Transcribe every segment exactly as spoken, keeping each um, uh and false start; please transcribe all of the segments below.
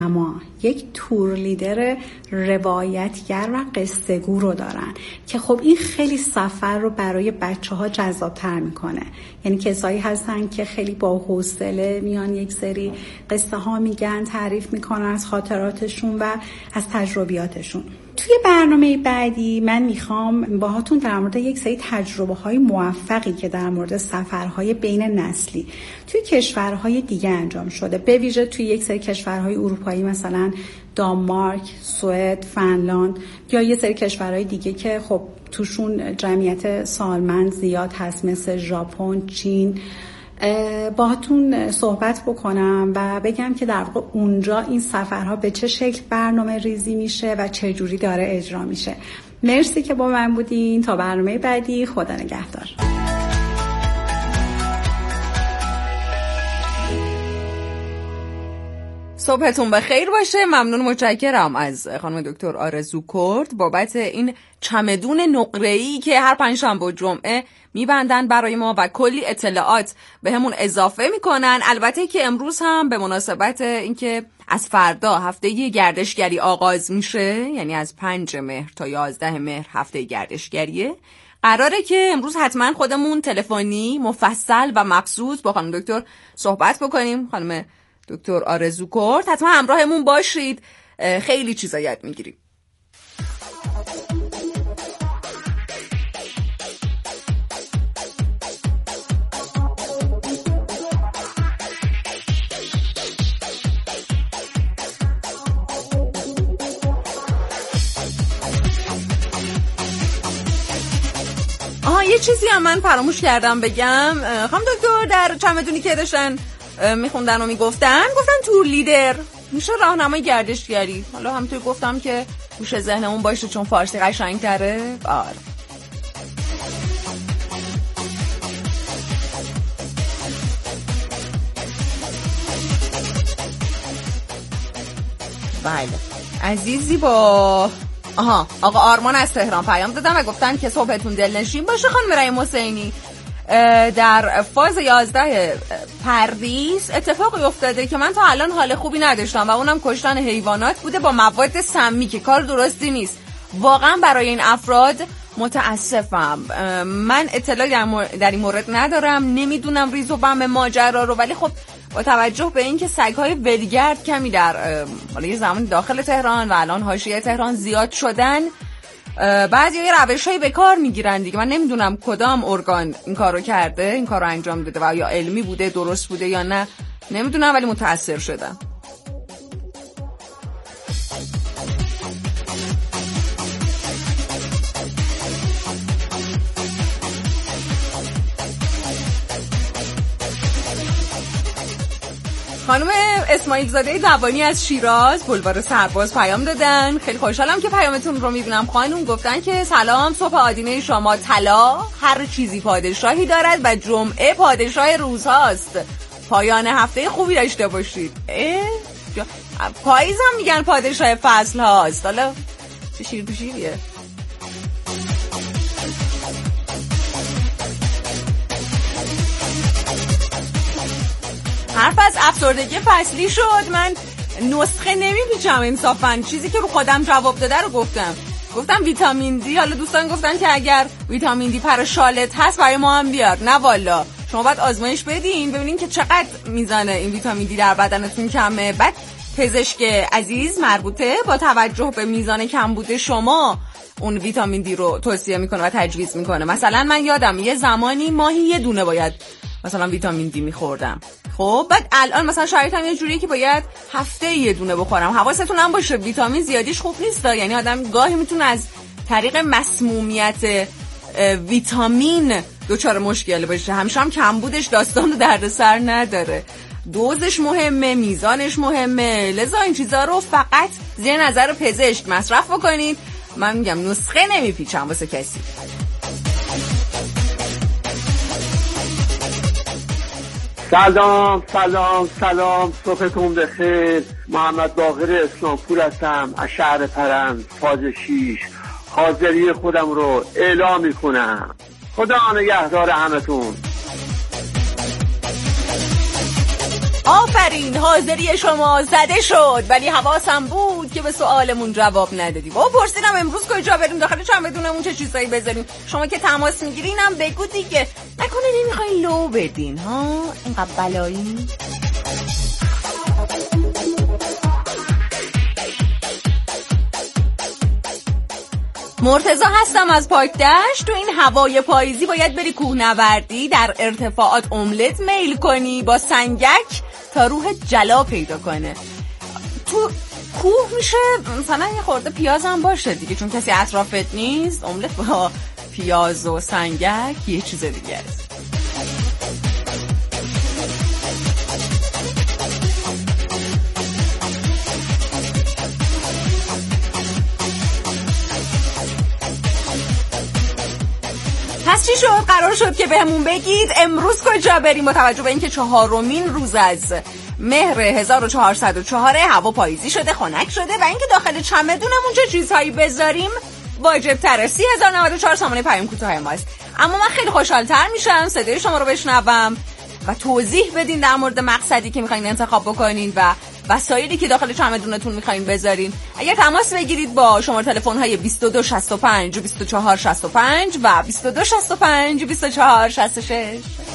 اما یک تور لیدر روایتگر و قصه گو رو دارن که خب این خیلی سفر رو برای بچه ها جذاب تر میکنه. یعنی کسایی هستن که خیلی با حوصله میان یک سری قصه ها میگن، تعریف میکنن از خاطراتشون و از تجربیاتشون. توی برنامه بعدی من میخوام باهاتون در مورد یک سری تجربه های موفقی که در مورد سفرهای بین نسلی توی کشورهای دیگه انجام شده، به ویژه توی یک سری کشورهای اروپایی مثلا دانمارک، سوئد، فنلاند یا یه سری کشورهای دیگه که خب توشون جمعیت سالمند زیاد هست مثل ژاپن، چین، باهاتون صحبت بکنم و بگم که در واقع اونجا این سفرها به چه شکل برنامه ریزی میشه و چه جوری داره اجرا میشه. مرسی که با من بودین. تا برنامه بعدی، خدا نگهدار. صبحتون بخیر باشه. ممنون، متشکرم از خانم دکتر آرزو کرد بابت این چمدون نقره‌ای که هر پنجشنبه و جمعه میبندن برای ما و کلی اطلاعات به همون اضافه میکنن. البته که امروز هم به مناسبت اینکه از فردا هفته گردشگری آغاز میشه، یعنی از پنج مهر تا یازده مهر هفته گردشگریه، قراره که امروز حتما خودمون تلفنی مفصل و مبسوط با خانم دکتر صحبت بکنیم. خانم دکتر آرزو کرد، حتما همراهمون باشید، خیلی چیزا یاد میگیریم. آها، یه چیزی هم من فراموش کردم بگم. خانم دکتر در چمدونی که داشتن میخوندن و میگفتن گفتن تور لیدر میشه راهنمای گردشگری. حالا همونطور گفتم که گوش ذهنمون باشه چون فارسی قشنگ‌تره. آره. بله عزیزی، با آها آقا آرمان از تهران پیام دادم و گفتن که صبحتون دلنشین باشه. خانم مریم حسینی، در فاز یازده پردیس اتفاقی افتاده که من تا الان حال خوبی نداشتم و اونم کشتن حیوانات بوده با مواد سمی که کار درستی نیست. واقعا برای این افراد متاسفم. من اطلاعی در این مورد ندارم، نمیدونم ریز و بم ماجرا رو، ولی خب با توجه به اینکه سگ‌های ولگرد کمی در حالا یه زمان داخل تهران و الان حاشیه تهران زیاد شدن، بعضی یه روش‌هایی به کار میگیرن دیگه. من نمیدونم کدام ارگان این کارو کرده، این کارو انجام داده و یا علمی بوده، درست بوده یا نه نمیدونم، ولی متأثر شدم. خانم اسماعیل زاده دوانی از شیراز بلوار سرباز پیام دادن. خیلی خوشحالم که پیامتون رو میبینم. خانم گفتن که سلام، صبح آدینه شما طلا، هر چیزی پادشاهی دارد و جمعه پادشاه روزهاست. پایان هفته خوبی داشته باشید. پاییز هم میگن پادشاه فصل هاست. حالا چه شیر تو شیریه. حرف از افسردگی فصلی شد. من نسخه نمیپیچم انصافا، چیزی که رو خودم جواب داده رو گفتم. گفتم ویتامین دی. حالا دوستان گفتن که اگر ویتامین دی پر شالت هست برای ما هم بیار. نه والا، شما باید آزمایش بدین ببینین که چقدر میزانه این ویتامین دی در بدنتون کمه. بعد پزشک عزیز مربوطه با توجه به میزان کمبود شما اون ویتامین دی رو توصیه میکنه و تجویز میکنه. مثلا من یادم یه زمانی ماهی یه دونه باید مثلا ویتامین دی میخوردم. خب بعد الان مثلا شرایطم یه جوریه که باید هفته یه دونه بخورم. حواستون هم باشه ویتامین زیادیش خوب نیست، یعنی آدم گاهی میتونه از طریق مسمومیت ویتامین دچار مشکل بشه. همیشه هم کمبودش داستان دردسر نداره، دوزش مهمه، میزانش مهمه، لذا این چیزا رو فقط زیر نظر پزشک مصرف بکنید. من میگم نسخه نمیپیچم واسه کسی. سلام سلام سلام، صبحتون بخیر. محمد باقر اسلامپور هستم از شهر پرند فاز شیش. حاضری خودم رو اعلام میکنم. خدا نگهدار همتون. آفرین، حاضری شما زده شد، ولی حواسم بود که به سوالمون جواب ندادی. بابا پرسیدم امروز کجا بریم، داخل چمدونمون چه چیزایی بذاریم. شما که تماس میگیرینم بگو دیگه، نکنه نمیخواین لو بدین ها، اینقدر بلایی. مرتضی هستم از پاکدشت. تو این هوای پاییزی باید بری کوهنوردی، در ارتفاعات املت میل کنی با سنگک تا روح جلا پیدا کنه. تو کوه میشه مثلا یه خورده پیاز هم باشه دیگه، چون کسی اطرافت نیست. املت با پیاز و سنگک یه چیز دیگه است. پس چی شد؟ قرار شد که بهمون بگید امروز کجا بریم. با توجه به اینکه چهارمین روز از مهر هزار و چهارصد و چهار، هوا پاییزی شده، خنک شده و اینکه داخل چمدونمون چه چیزهایی بذاریم واجب تره. سی هزار و نود و چهار سامانه پیام کوتاه ماست. اما من خیلی خوشحال‌تر میشم صدای شما رو بشنوم و توضیح بدین در مورد مقصدی که میخواین انتخاب بکنین و وسایلی که داخل چمدونتون میخواین بذارین. اگر تماس بگیرید با شماره تلفن های بیست و دو شصت و پنج بیست و چهار شصت و پنج و بیست و دو شصت و پنج بیست و چهار شصت و شش.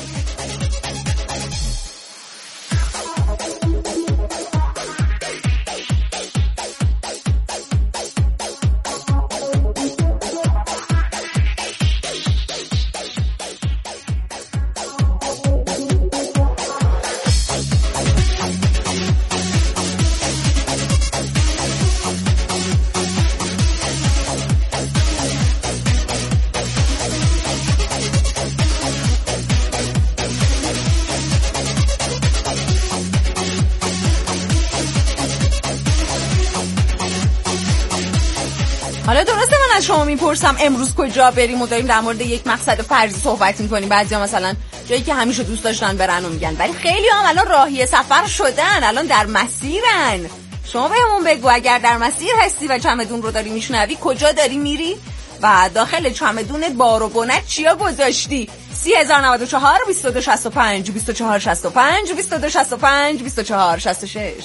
حالا درسته من از شما میپرسم امروز کجا بریم و داریم در مورد یک مقصد فرضی صحبت میکنیم. بعضیا مثلا جایی که همیشه دوست داشتن برن و میگن، ولی خیلی هم الان راهی سفر شدن، الان در مسیرن. شما بهمون بگو اگر در مسیر هستی و چمدون رو داری میشنوی کجا داری میری و داخل چمدونت بار و بنت چیا گذاشتی. سی هزار و نود و چهار بیست و دو شصت و پنج بیست و چهار شصت و پنج بیست و دو شصت و پنج بیست و چهار شصت و شش.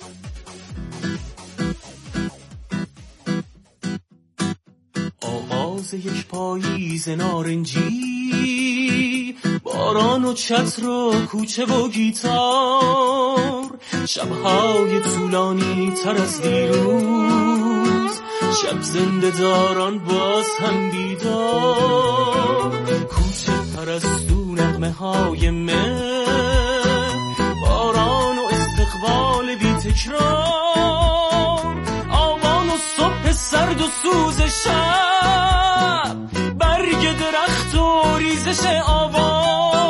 آغاز یک پاییز نارنجی، باران و چتر و کوچه و گیتار، شبهای طولانی تر از دیروز، شب زنده داران باز هم بیدار، کوچه پرستو نغمه های مه، باران و استقبال بی تکرار، آوان و صبح سرد و سوز شب، برگ درخت و ریزش آوان.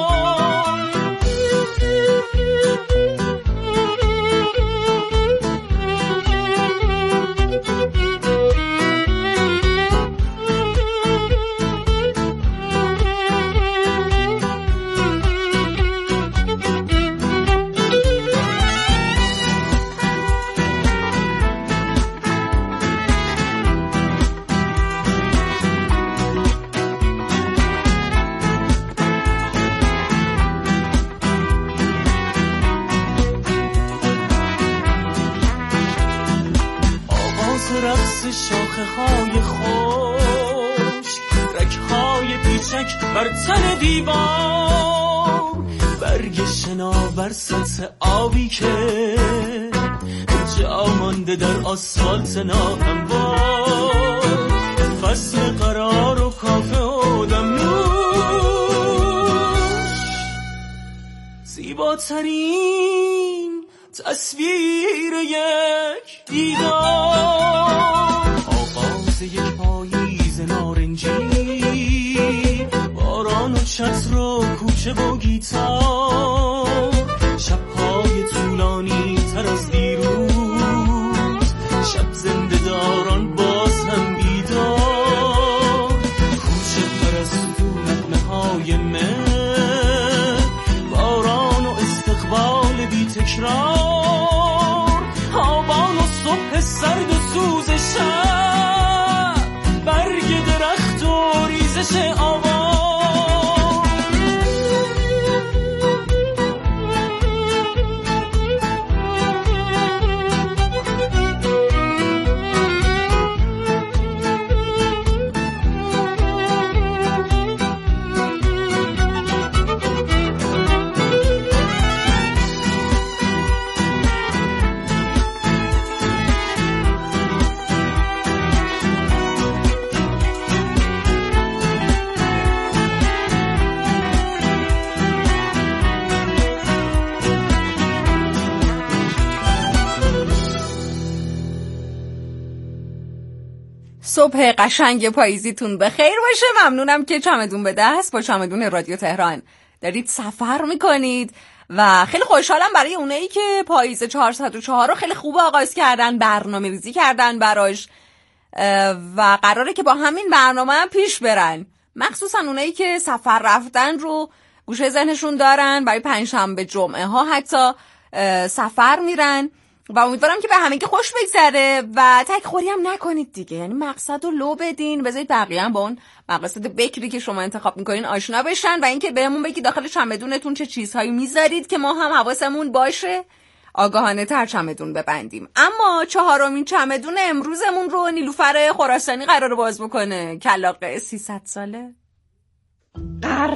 شاخه های خوش، رک های پیچک بر تن دیوار، برگ شناور سطح آبی که جا مانده در آسفالت ناهموار، فصل قرار و کافه و دمنوش، زیباترین تصویر یک دیدار. یک پاییز نارنجی، باران و چتر و کوچه و گیتار، شبهای طولانی تر از دیروز، شب زنده داران باز هم بیدار، کوچه پرستو نغمه های مه، باران و استقبال بی تکرار، آبان و صبح سرد و سوز شب، برگ درخت و ریزش آوان. صبح قشنگ پاییزیتون بخیر باشه. ممنونم که چمدون به دست با چمدون رادیو تهران دارید سفر میکنید و خیلی خوشحالم برای اونایی که پاییز چهارصد و چهار رو خیلی خوب آغاز کردن، برنامه ریزی کردن براش و قراره که با همین برنامه هم پیش برن. مخصوصا اونایی که سفر رفتن رو گوشه ذهنشون دارن، برای پنجشنبه جمعه ها حتی سفر میرن و امیدوارم که به همه که خوش بگذره و تک خوری هم نکنید دیگه. یعنی مقصد رو لو بدین، بذارید بقیه هم با اون مقصد بکری که شما انتخاب میکنین آشنا بشن و اینکه بهمون بگید داخل چمدونتون چه چیزهایی میذارید که ما هم حواسمون باشه آگاهانه تر چمدون ببندیم. اما چهارمین چمدون امروزمون رو نیلوفر خراسانی قراره باز بکنه. کلاغ سیصد ساله. قر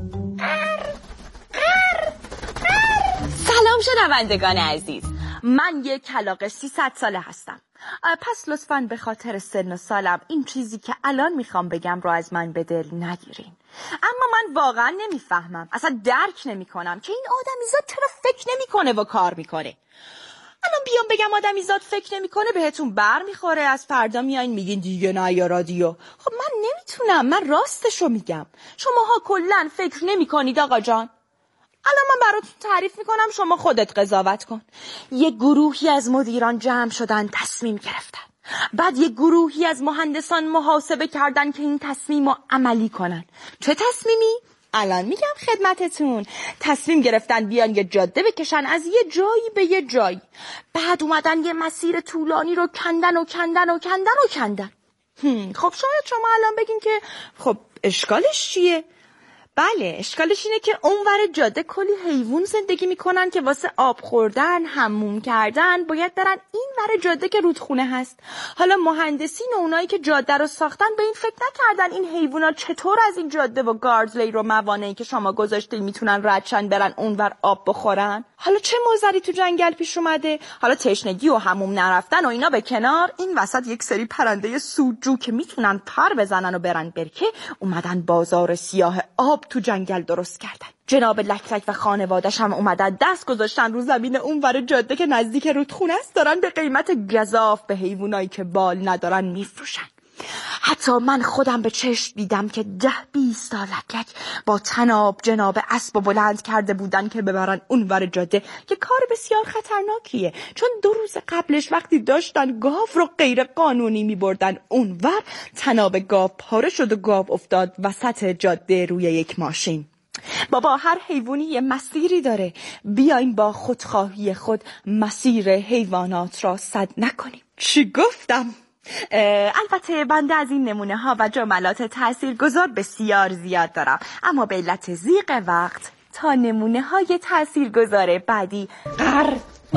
سلام شنوندگان عزیز، من یک کلاغ سیصد ساله هستم. پس لطفاً به خاطر سن و سالم این چیزی که الان میخوام بگم رو از من به دل نگیرین. اما من واقعا نمیفهمم، اصلا درک نمیکنم که این آدمیزاد چرا فکر نمیکنه و کار میکنه. الان بیام بگم آدمیزاد فکر نمیکنه بهتون بر میخوره، از فردا میاین میگین دیگه نه یا رادیو. خب من نمیتونم، من راستشو میگم. شماها کلن فکر نمیکنید آقا جان. الان من براتون تعریف میکنم، شما خودت قضاوت کن. یک گروهی از مدیران جمع شدن، تصمیم گرفتن. بعد یک گروهی از مهندسان محاسبه کردن که این تصمیم رو عملی کنن. چه تصمیمی؟ الان میگم خدمتتون. تصمیم گرفتن بیان یه جاده بکشن از یه جایی به یه جایی. بعد اومدن یه مسیر طولانی رو کندن و کندن و کندن و کندن. خب شاید شما الان بگین که خب اشکالش چیه؟ بله، اشکالش اینه که اونور جاده کلی حیوان زندگی میکنن که واسه آب خوردن، حموم کردن باید برن این ور جاده که رودخونه هست. حالا مهندسین و اونایی که جاده رو ساختن به این فکر نکردن این حیوونا چطور از این جاده و گاردلی و موانعی که شما گذاشتین میتونن ردشن برن اونور آب بخورن. حالا چه موزری تو جنگل پیش اومده؟ حالا تشنگی و حموم نرفتن و اینا به کنار، این وسط یک سری پرنده سودجو که میتونن پر بزنن و برن برکه اومدن بازار سیاه آب تو جنگل درست کردن. جناب لکلک و خانوادش هم اومدن دست گذاشتن رو زمین اونور جاده که نزدیک رودخونه است، دارن به قیمت گزاف به حیوانایی که بال ندارن میفروشن. حتی من خودم به چشم دیدم که ده بیست تا لکلک با تناب جناب اسب بلند کرده بودن که ببرن اونور جاده، که کار بسیار خطرناکیه، چون دو روز قبلش وقتی داشتن گاو رو غیر قانونی میبردن اونور، تناب گاو پاره شد و گاو افتاد وسط جاده روی یک ماشین. بابا هر حیوانی یه مسیری داره، بیایم با خودخواهی خود مسیر حیوانات را سد نکنیم. چی گفتم؟ البته بنده از این نمونه ها و جملات تاثیرگذار بسیار زیاد دارم، اما به علت ضیق وقت تا نمونه های تاثیرگذار بعدی قر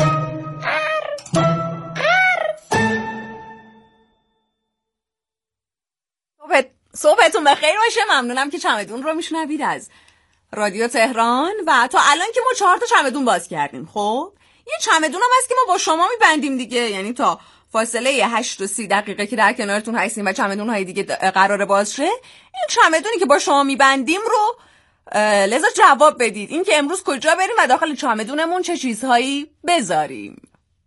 صبحتون بخیر باشه. ممنونم که چمدون رو میشنوید از رادیو تهران و تا الان که ما چهار تا چمدون باز کردیم. خب یه چمدون هم هست که ما با شما میبندیم دیگه، یعنی تا فاصله هشت و سی دقیقه که در کنارتون هستیم و چمدون های دیگه قراره باز شه، این چمدونی که با شما میبندیم رو لذا جواب بدید، این که امروز کجا بریم و داخل چمدونمون چه چیزهایی بذاریم.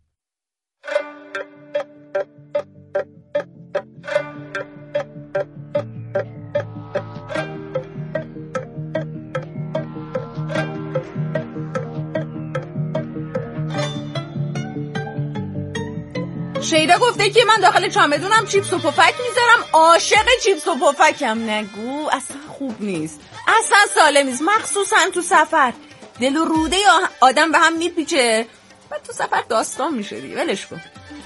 شیدا گفته که من داخل چمدونم چیپس و پفک میذارم. عاشق چیپس و پفکم. نگو، اصلا خوب نیست، اصلا سالم نیست، مخصوصا تو سفر. دل و روده آدم به هم میپیچه و تو سفر داستان میشه دیگه، ولش کن.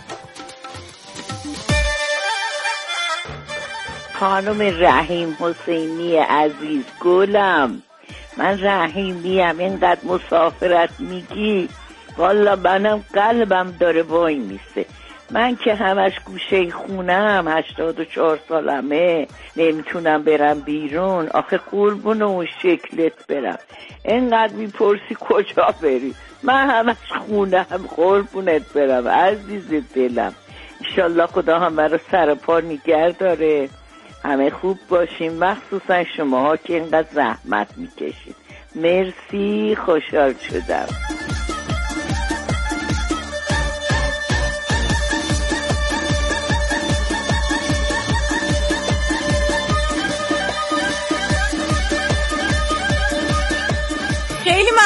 خانم رحیم حسینی عزیز گلم، من رحیمیم، اینقدر مسافرت میگی والا منم قلبم داره وای میسه. من که همش گوشه خونم، هشتاد و چهار سالمه، نمیتونم برم بیرون. آخه قربون اون شکلت برم، اینقدر میپرسی کجا بری، من همش خونم قربونت برم عزیز دلم. انشالله خدا هم برای سر پا نگه داره، همه خوب باشیم، مخصوصا شماها که اینقدر زحمت میکشید. مرسی، خوشحال شدم.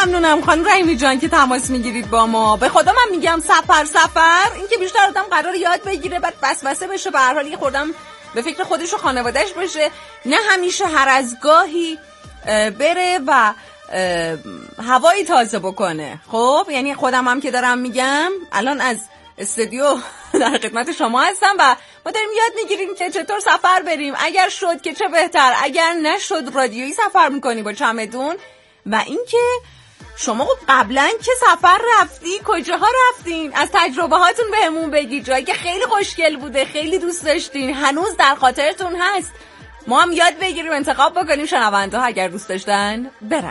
ممنونم خانم رحیمی جان که تماس میگیرید با ما. به خدا من میگم سفر سفر این که بیشتر آدم قرار یاد بگیره بعد وسوسه بشه، به هر حال یه خوردم به فکر خودش و خانواده‌اش باشه، نه همیشه هر از گاهی بره و هوایی تازه بکنه. خب یعنی خودم هم که دارم میگم الان از استودیو در خدمت شما هستم و ما داریم یاد میگیریم که چطور سفر بریم. اگر شد که چه بهتر، اگر نشد رادیویی سفر میکنی با چمدون. و اینکه شما قبلا که سفر رفتی کجاها رفتین، از تجربه هاتون بهمون بگید، جایی که خیلی خوشگل بوده، خیلی دوست داشتین، هنوز در خاطرتون هست، ما هم یاد بگیریم، انتخاب بکنیم شنونده ها اگر دوست داشتن برن.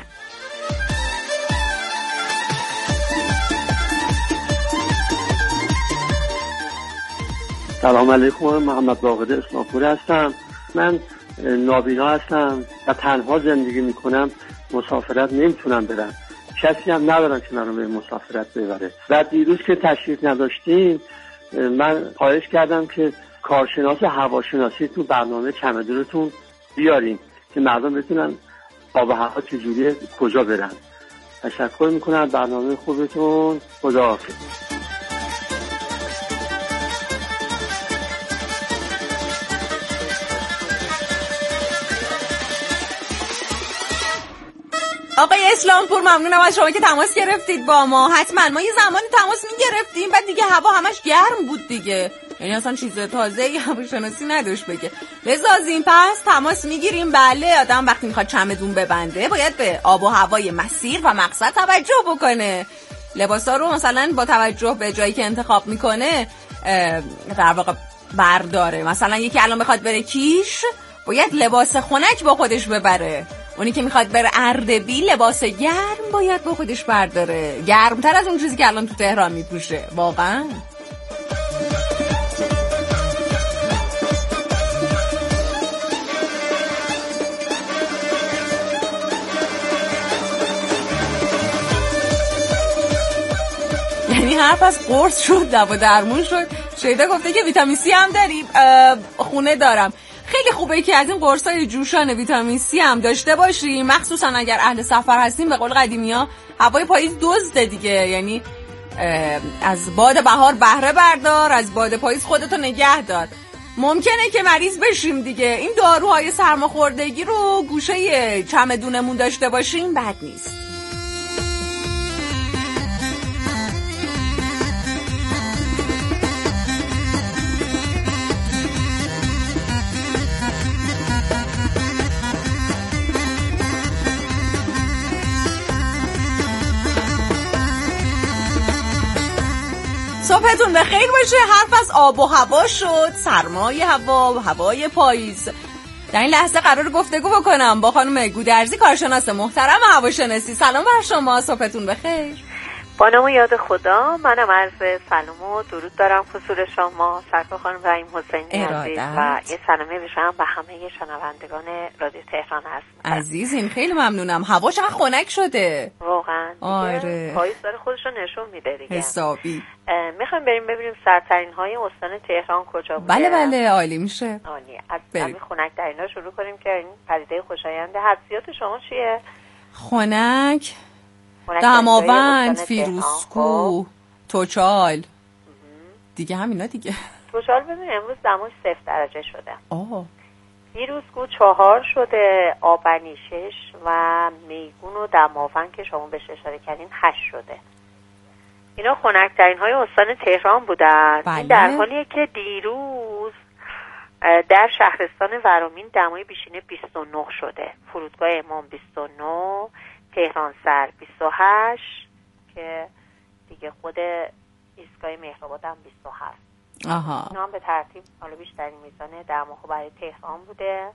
سلام علیکم، محمد باقر اسلامپور هستم. من نابینا هستم و تنها زندگی میکنم، مسافرت نمیتونم برم، کسی هم ندارم که منو به مسافرت ببره. و دیروز که تشریف نداشتیم من خواهش کردم که کارشناس هواشناسی تو برنامه چمدونتون بیارین که مردم بتونن آب و هوا چجوریه، کجا برن. تشکر میکنم، برنامه خوبتون، خداحافظ. آقای اسلامپور ممنونم از شما که تماس گرفتید با ما. حتما ما یه زمانی تماس میگرفتیم بعد دیگه هوا همش گرم بود دیگه، یعنی اصلا چیز تازه‌ای هواشناسی نداشت بگه. بزازیم پس تماس میگیریم. بله آدم وقتی میخواد چمدون ببنده باید به آب و هوای مسیر و مقصد توجه بکنه. لباسا رو مثلا با توجه به جایی که انتخاب میکنه در واقع برداره. مثلا یکی الان بخواد بره کیش باید لباس خنک با خودش ببره، اونی که میخواد بره اردبیل لباس گرم باید با خودش برداره، گرمتر از اون چیزی که الان تو تهران میپوشه واقعا. یعنی حرف از قرص شد، دوا درمون شد. شیدا گفته که ویتامین سی هم داریم، خونه دارم. خیلی خوبه که از این قرصای جوشان ویتامین سی هم داشته باشیم، مخصوصا اگر اهل سفر هستیم. به قول قدیمی‌ها هوای پاییز دزده دیگه، یعنی از باد بهار بهره بردار، از باد پاییز خودتو نگه دار. ممکنه که مریض بشیم دیگه، این داروهای سرماخوردگی رو گوشه چمدونمون داشته باشیم بد نیست. صبحتون بخیر باشه. حرف از آب و هوا شد، سرمای هوا و هوای پاییز. در این لحظه قرار گفتگو بکنم با خانم گودرزی، کارشناس محترم هواشناسی. سلام بر شما، صبحتون بخیر. با نام و یاد خدا، منم عرض سلام و درود دارم حضور شما سرکار خانم رحیم حسینی عزیز و یه سلامی بشم به همه شنوندگان رادیو تهران هست. عزیزین خیلی ممنونم. هوا چقدر خنک شده واقعا. آره پاییز داره خودش رو نشون میده دیگه حسابی. میخوایم بریم ببینیم سرترین های استان تهران کجا بوده. بله بله عالی میشه. عالی. از همین خنک ترینا شروع کنیم که این پدیده خوشایند. حدسیات شما چیه؟ خنک، دماوند، فیروزکوه، توچال دیگه، همینا دیگه. توچال ببین امروز دماش صفر درجه شده. آه. فیروزکوه چهار شده، آبنی شش و میگون و دماوند که شما بهش اشاره کردین هشت شده. اینا خنک‌ترین های استان تهران بودن. بله. این در حالیه که دیروز در شهرستان ورامین دمای بیشینه بیست و نه شده، فرودگاه امام بیست و نه، تهران سر بیست و هشت که دیگه خود ایستگاه مهرآباد هم بیست و هفت. آها. اینا هم به ترتیب حالا بیشترین میزان دماها برای تهران بوده.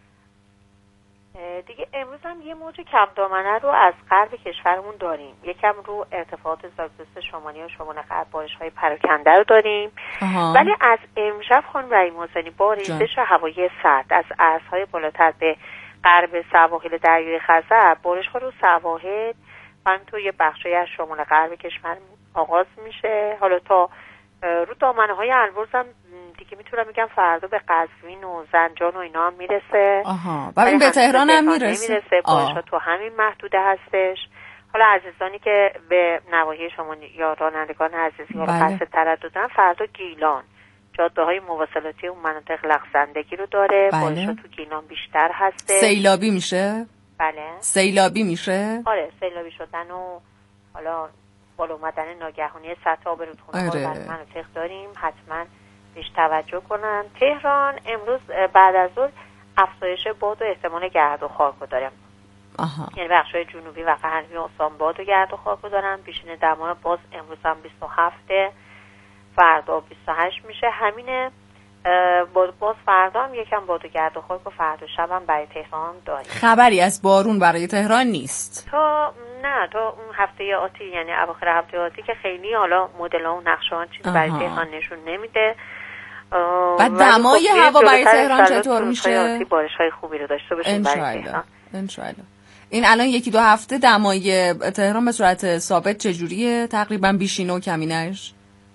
دیگه امروز هم یه موج کم دامنه رو از غرب کشورمون داریم، یکم رو ارتفاعات زاگرس شمالی و شمال غرب بارش‌های پراکنده رو داریم. آها. ولی از امشب خانم رحیم حسینی با ریزش هوای سرد از ارزهای بالاتر به غرب سواحل دریای خزر، بارش‌ها رو سواحل من توی بخشای از شمال غرب کشور آغاز میشه. حالا تا رو دامنه‌های البرز هم دیگه میتونم میگم فردا به قزوین و زنجان و اینا هم میرسه. آها. و این به تهران هم میرسه. میرسه. بارش‌ها تو همین محدوده هستش. حالا عزیزانی که به نواحی شما یا رانندگان عزیزی رو قصد تردد دارن، فردا گیلان جاده های مواصلاتی اون مناطق لغزندگی رو داره. بله. بارش‌ها تو گیلان بیشتر هسته. سیلابی میشه؟ بله. سیلابی میشه؟ آره سیلابی شدن و حالا بالا اومدن ناگهانی سطح آب رودخانه‌ها آره. در مناطق داریم، حتما بهش توجه کنن. تهران امروز بعد از ظهر افزایش باد و احتمال گرد و خاک رو داریم. آها. یعنی بخش‌های جنوبی و غربی استان باد و گرد و خاک رو دارن. پیشین دما باز امروز هم بیست و هفت، فردا بیست و هشت میشه. همینه. باز فردا هم یکم باد و گرد و خاک و فردا شب هم برای تهران داریم. خبری از بارون برای تهران نیست تا نه تا اون هفته آتی، یعنی اواخر هفته آتی که خیلی حالا مدل‌ها و نقشه‌ها چیزی برای تهران نشون نمیده. بعد دمای خب هوا برای تهران چطور میشه؟ بارش‌های خوبی رو داشته باشیم برای تهران. انشالله. این الان یکی دو هفته دمای تهران به صورت ثابت چجوریه؟ تقریبا بیشینه و کمینش؟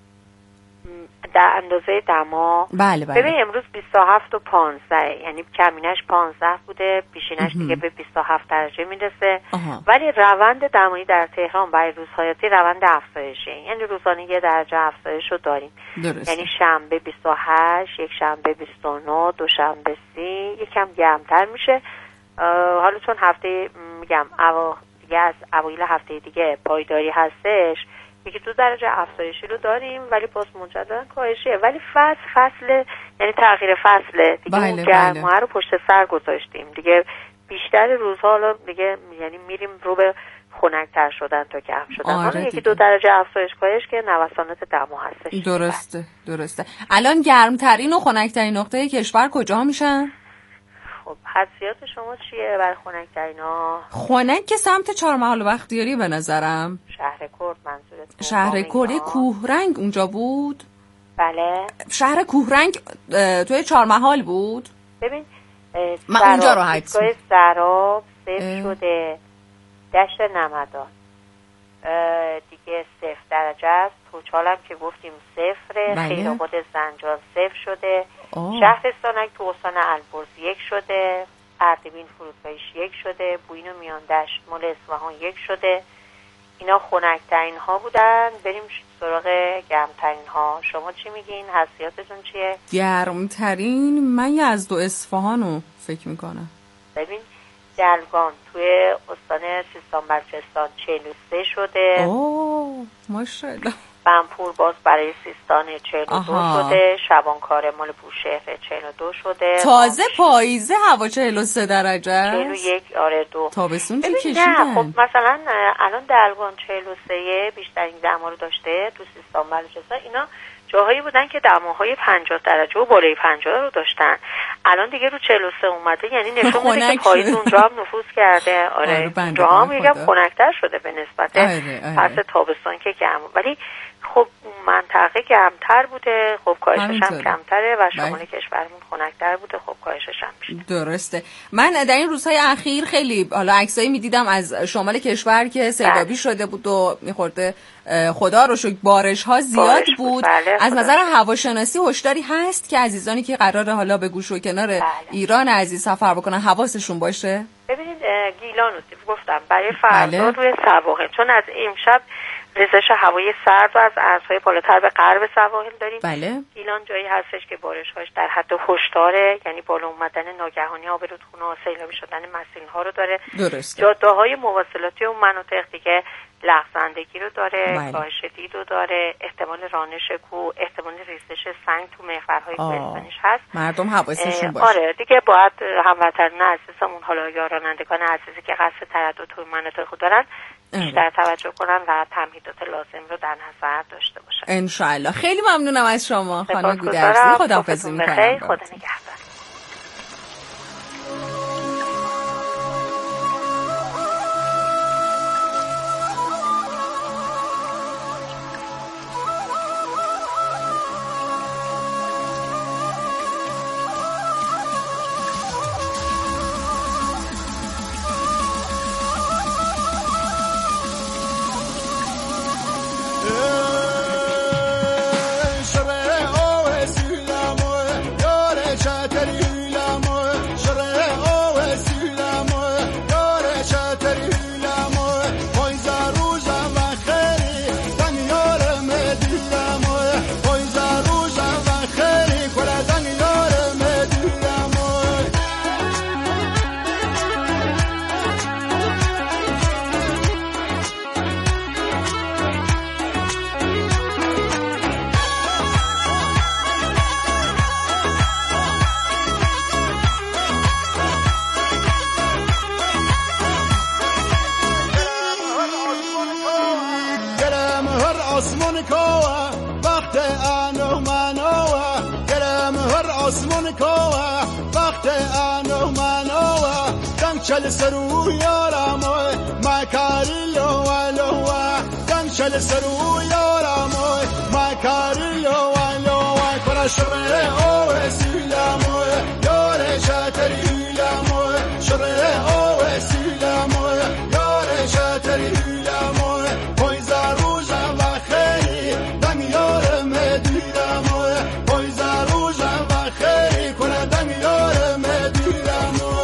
در اندازه دما. بله بله. ببین امروز بیست و هفت و پانزده، یعنی کمینش پانزده بوده، بیشینش دیگه به بیست و هفت درجه میرسه. ولی روند دمایی در تهران برای روزهای آتی روند افزایشه، یعنی روزانه یه درجه افزایش رو داریم. درسته. یعنی شنبه بیست و هشت، یک شنبه بیست و نه، دو شنبه سی، یکم گرمتر میشه. حالا چون هفته میگم اوا دیگه از اوایل هفته دیگه پایداری هستش، یکی دو درجه افزایشی رو داریم، ولی باز مجددا کاهشیه. ولی فصل فصل یعنی تغییر فصله دیگه. بله، اون گرمه بله. رو پشت سر گذاشتیم دیگه. بیشتر روزها حالا دیگه یعنی میریم رو به خنک‌تر شدن تا گرم شدن. آره حالا یکی دو درجه افزایش کاهش که نوسانات دما هستش. درسته درسته. الان گرمترین و خنک‌ترین نقطه کشور کجا میشن؟ خب حدسیات شما چیه برای خنک‌ترین ها؟ خنک که سمت چهارمحال بختیاری به نظرم. شهر کرد منظورت؟ شهر کرد کوهرنگ اونجا بود؟ بله. شهر کوهرنگ توی چهارمحال بود؟ ببین من اونجا رو حدس می‌کنم. سراب صفر شده، دشت نمدان دیگه صفر درجه است. توچالم که گفتیم صفره. بله. خیرآباد زنجان صفر شده. آه. شهرستانک تو استان البرز یک شده. اردبیل فرودگاهش یک شده. بوین و میان دشت مال اصفهان یک شده. اینا خنک‌ترین ها بودن. بریم سراغ گرمترین ها. شما چی میگین؟ حسیاتتون چیه؟ گرمترین من یزد و اصفهانو فکر میکنم. ببین جلگان توی استان سیستان بلوچستان چهل و سه شده. اوه ماشاءالله. بنپور باز برای سیستان چهل و دو شده. شبانکار مال بوشهر چهل و دو شده. تازه پاییزه هوا چهل و سه درجه است. چهل و یک آره دو. تابستون چه کشیدن؟ نه خب مثلا الان دلگان چهل و سه بیشترین دما رو داشته تو سیستان بلوچستان. اینا جاهایی بودن که دماهای پنجاه درجه و بالای پنجاه رو داشتن. الان دیگه رو چهل و سه اومده، یعنی نشون میده که پاییز اونجا هم نفوذ کرده. آره اونجا هم میگم خنک‌تر شده به نسبت فصل تابستان که گرم، ولی خب منطقه گرمتر بوده، خب کاهشش هم کمتره و شمال کشورمون خنک‌تر بوده، خب کاهشش هم بیشتره. درسته. من در این روزهای اخیر خیلی حالا عکسایی میدیدم از شمال کشور که سیلابی شده بود و میخورده، خدا رو شکر بارش ها زیاد بارش بود. بله از نظر هواشناسی هشداری هست که عزیزانی که قراره حالا به گوش و کنار بله. ایران عزیز سفر بکنن حواسشون باشه؟ ببینید گیلان رو گفتم برای فردا بله. روی سواحل، چون از امشب ریزش هوای سرد و از ارزهای بالاتر به غرب سواحل داریم. بله. گیلان جایی هستش که بارش‌هاش در حد هشداره، یعنی بالا اومدن ناگهانی آب رودخونه و سیلابی شدن مسیل‌ها رو داره. درسته. جاده‌های مواصلاتی اون مناطق دیگه لغزندگی رو داره، کاهش دید رو داره، احتمال رانش کوه، احتمال ریزش سنگ تو محورهای کوهستانیش هست. مردم حواسشون باشه. آره دیگه باید هموطنان عزیزمون حالا یا رانندگان عزیزی که قصد تردد تو مناطق دارن بیشتر توجه کنن و تمهیدات لازم رو در نظر داشته باشن. انشالله. خیلی ممنونم از شما خانم گودرزی. خداحافظی می‌کنم. خدا نگهدار. شب آوه سیلم و یار چند آسمون کوه وقت انو منوه دنگ چل سرو یارموی مکاری لوه دنگ چل سرو یارموی مکاری لوه کنه شره اوه سیلموی یاره شتری لموی شره اوه سیلموی یاره شتری لموی پایز روزم و خیلی دنگ یاره مدیرموی پایز روزم و خیلی کنه دنگ یاره مدیرموی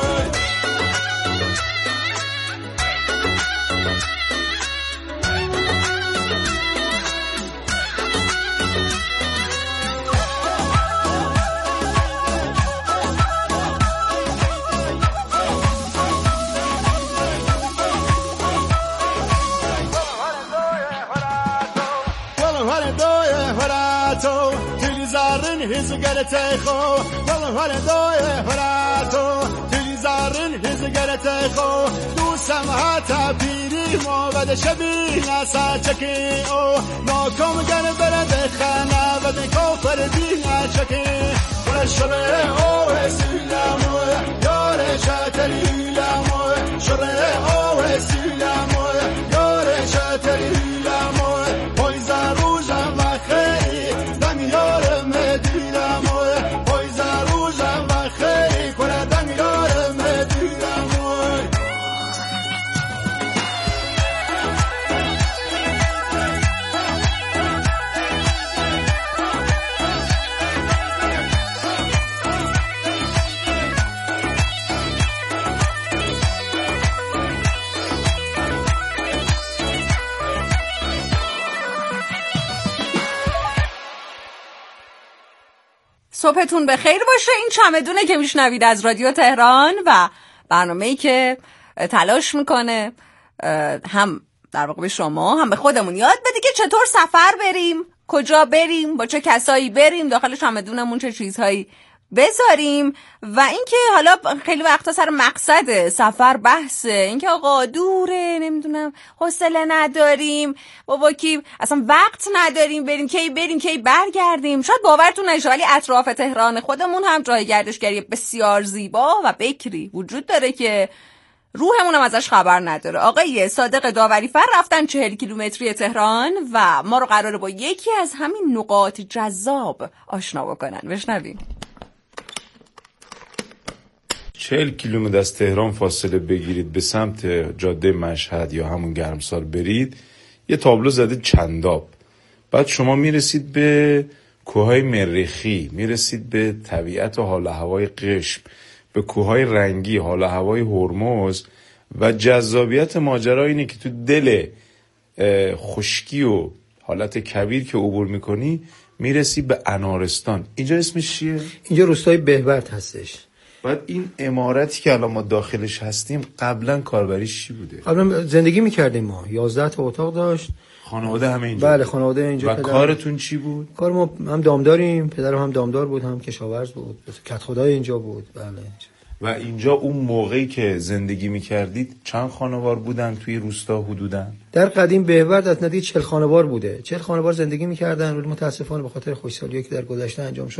هزگرت خو والله ولی دوی هراتو تلی زارن هزگرت خو دوستم هاتا پیری ما بد شبی نسا چکی او ناکم گن برد خانه بد کوفر بی چکی ولی شره او سیلمو یار شاتری لمو شره او سیلمو یار شاتری لمو پایز روزم و خیلی دم یار صبحتون بخیر باشه. این چمدونه که میشنوید از رادیو تهران و برنامه‌ای که تلاش میکنه هم در واقع به شما هم به خودمون یاد بده که چطور سفر بریم، کجا بریم، با چه کسایی بریم، داخل چمدونمون چه چیزهایی بذاریم و اینکه حالا خیلی وقتا سر مقصد سفر بحثه، اینکه آقا دوره، نمیدونم حوصله نداریم، بابا کی اصلا وقت نداریم بریم، کی بریم کی برگردیم. شاید باورتون نشه ولی اطراف تهران خودمون هم جای گردشگری بسیار زیبا و بکری وجود داره که روحمون هم ازش خبر نداره. آقای صادق داوری‌فر رفتن چهل کیلومتری تهران و ما رو قراره با یکی از همین نقاط جذاب آشنا بکنن. بشنویم. چهل کیلومتر از تهران فاصله بگیرید به سمت جاده مشهد یا همون گرمسار برید، یه تابلو زده چنداب. بعد شما میرسید به کوههای مریخی، میرسید به طبیعت و حال هوای قشم، به کوههای رنگی، حال هوای هرمز و جذابیت ماجرا اینه که تو دل خشکی و حالت کبیر که عبور میکنی میرسی به انارستان. اینجا اسمش چیه؟ اینجا روستای بهبرد هستش. بعد این عمارتی که الان ما داخلش هستیم قبلا کاربریش چی بوده؟ قبلا زندگی میکردیم ما، یازده تا اتاق داشت. خانواده همه اینجا؟ بله خانواده اینجا. و کارتون چی بود؟ کار ما هم دامداریم، پدرم هم دامدار بود، هم کشاورز بود، کت خدای اینجا بود. بله. و اینجا اون موقعی که زندگی میکردید چند خانوار بودن توی روستا حدوداً؟ در قدیم بهبرد از نزدیک چهل خانوار بوده. چهل خانوار زندگی میکردن، ولی متاسفانه به خاطر خوشسالیایی که در گذشته انجام شد